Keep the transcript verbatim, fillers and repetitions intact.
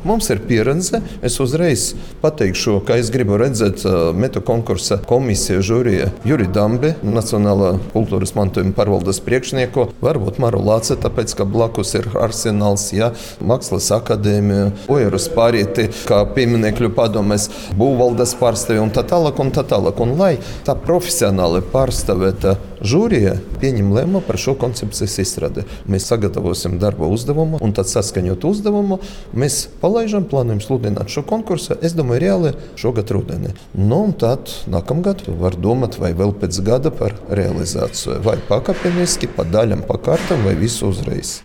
Mums ir pieredze. Es uzreiz pateikšu, ka es gribu redzēt metu konkursa komisiju žūrija Juri Dambi, Nacionālā kultūras mantojuma pārvaldes priekšnieku, varbūt Maru Lāce, tāpēc, ka blakus ir Arsenāls, ja, Mākslas akadēmija, Ojeras pārīti, kā pieminekļu padomēs, būvvaldes pārstāvi un tā tālāk un tā tālāk. Un lai tā profesionāli pārstāvēta žūrija pieņem lēmumu par šo koncepcijas izstrādi. Mēs sagatavosim darba uzdevumu un tad saskaņot uzdevumu mēs palaižam, plānojam sludināt šo konkursu, es domāju, reāli šogad rudenī. Nu, un tad nākamgad var domāt, vai vēl pēc gada par realizāciju. Vai pakāpeniski, pa daļam, pa kārtam, vai visu uzreiz.